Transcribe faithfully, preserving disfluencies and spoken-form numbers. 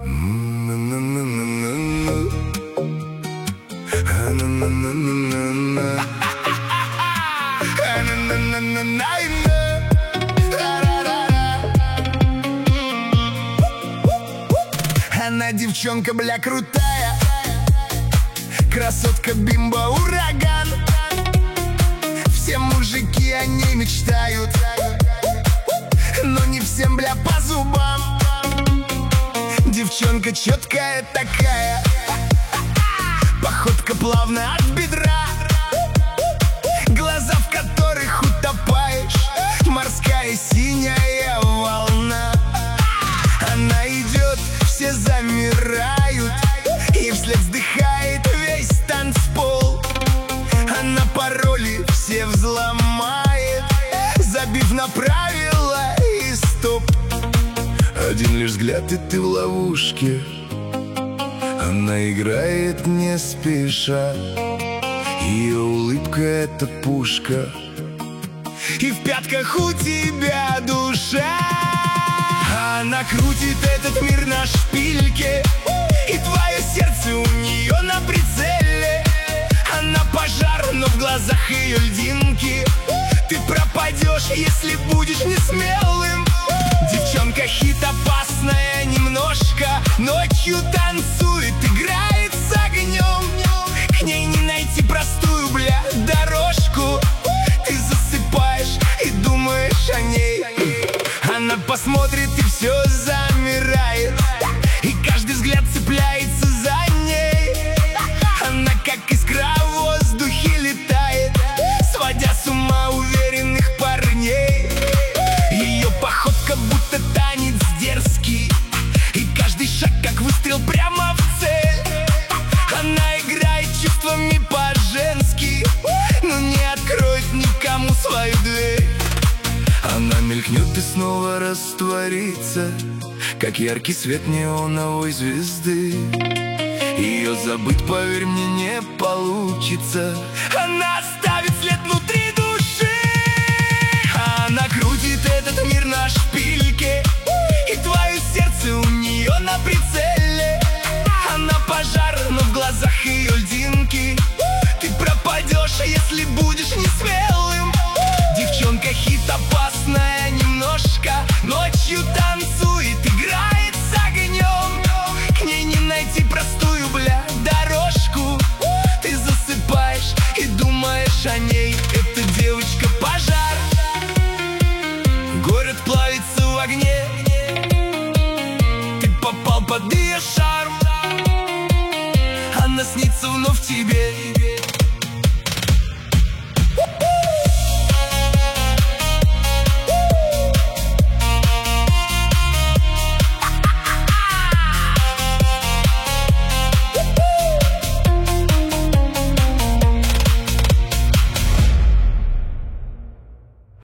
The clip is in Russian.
Она девчонка, бля, крутая, красотка, бимба, ураган. Все мужики о ней мечтают, но не всем, бля, по зубам. Девчонка четкая такая, походка плавная от бедра, глаза, в которых утопаешь, морская синяя волна. Она идет, все замирают, и вслед вздыхает весь танцпол. Она пароли все взломает, забив на правила и стоп. Один лишь взгляд, и ты в ловушке. Она играет не спеша, ее улыбка — это пушка, и в пятках у тебя душа. Она крутит этот мир на шпильке, и твое сердце у нее на прицеле. Она пожар, но в глазах ее льдинки. Ты пропадешь, если будешь не смелым. Девчонка хит, опасная немножко, ночью танцует, играет с огнем. К ней не найти простую, бля, дорожку. Ты засыпаешь и думаешь о ней. Она посмотрит, и все замирает, и каждый взгляд цепляется за ней. Она как искра в воздухе летает, сводя с ума уверенных парней. Ее походка будто танец дерзкий, и каждый шаг как выстрел прямо в цель. Она играет чувствами по-женски, но не откроет никому свою дверь. Она мелькнет и снова растворится, как яркий свет неоновой звезды. Ее забыть, поверь мне, не получится. Она оставит след внутри души. Она крутит этот мир на шпильке, и твое сердце у нее на прицеле. Она пожар, но в глазах ее льдинки. Ты пропадешь, если будешь не смелым. Девчонка хит, опасная немножко, ночью танцует, играет с огнем. К ней не найти простую, бля, дорожку. Ты засыпаешь и думаешь о ней. Эта девочка пожар, город плавится в огне. Ты попал под ее шарм, она снится вновь тебе.